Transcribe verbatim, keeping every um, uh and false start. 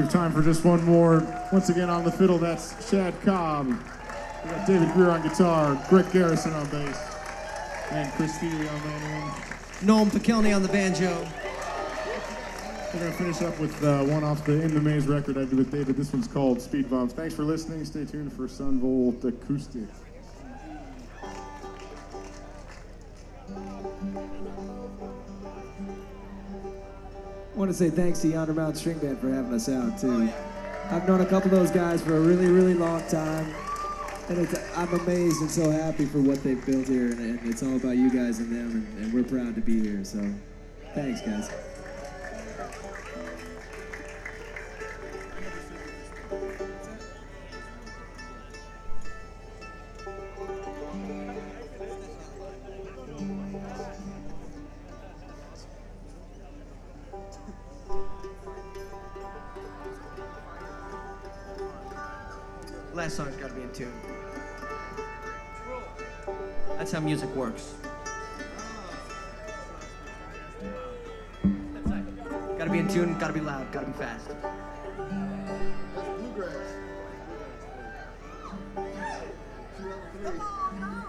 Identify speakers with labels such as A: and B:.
A: have time for just one more. Once again on the fiddle, that's Chad Cobb. We got David Greer on guitar, Greg Garrison on bass, and Chris Thiele on mandolin.
B: Noam Pikelny on the banjo.
A: We're going to finish up with uh, one off the In the Maze record I did with David. This one's called Speed Bumps. Thanks for listening. Stay tuned for Sunvolt Acoustic.
C: I want to say thanks to Yonder Mountain String Band for having us out, too. I've known a couple of those guys for a really, really long time, and it's, I'm amazed and so happy for what they've built here, and, and it's all about you guys and them, and, and we're proud to be here, so thanks, guys.
B: Last song's gotta be in tune. That's how music works. That's right. Gotta be in tune, gotta be loud, gotta be fast.
D: That's bluegrass. Two out of three.